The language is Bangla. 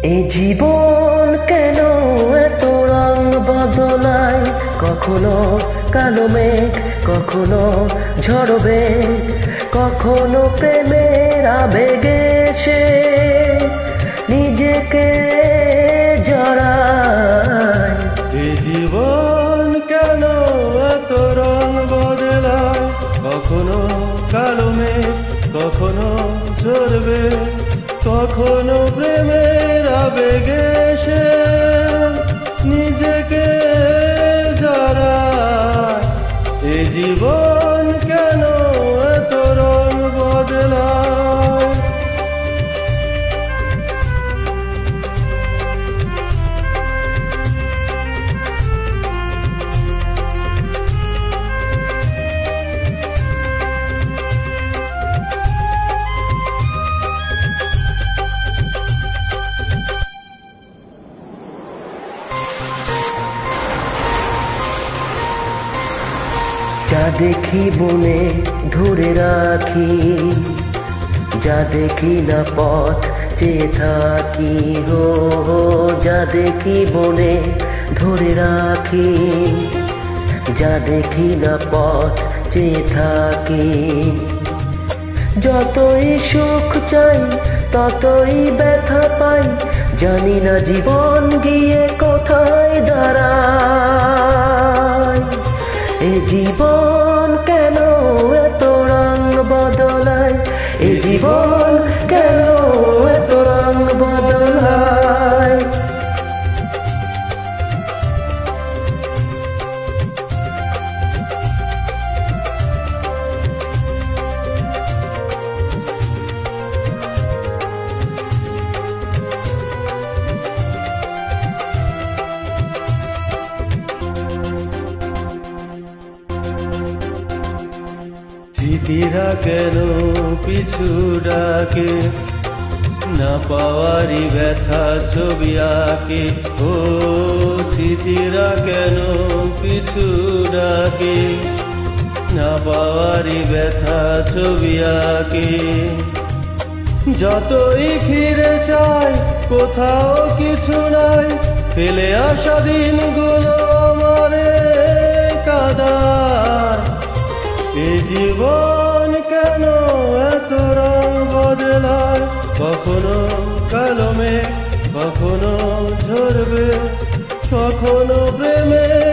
এই জীবন কেন এত রং বদলায়, কখনো কালো মেঘ, কখনো ঝড়বে, কখনো প্রেমের আবেগে সে নিজেকে জড়ায়। এই জীবন কেন এত রং বদলায়, কখনো কালো মেঘ, কখনো ঝরবে, কখনো প্রেমের আবেগে সে নিজেকে জড়ায়। এই জীবন কেন এত রং বদলায়। যা দেখি বনে ধরে রাখি, যা দেখি না পথ চেয়ে থাকি, হো যা দেখি বনে ধরে রাখি, যা দেখি না পথ চেয়ে থাকি। যতই সুখ চাই ততই ব্যথা পাই, জানি না জীবন গিয়ে কোথায় দাঁড়ায়। এ জীবন কেন এত রং বদলায়, এ জীবন কেন এত রং বদলায়। স্মৃতিরা কেন পিছু ডাকে, না পাওয়ারি ব্যথা ছবি আঁকে। ও স্মৃতিরা কেন পিছু ডাকে, না পাওয়ারি ব্যথা ছবি আঁকে। যতই ফিরে চাই কোথাও কিছু নাই, ফেলে আসা দিনগুলো আমারে কাঁদায়। এই জীবন কেন এত রং বদলায়, কখনো কালো মেঘ, কখনো ঝরবে, কখনো প্রেমে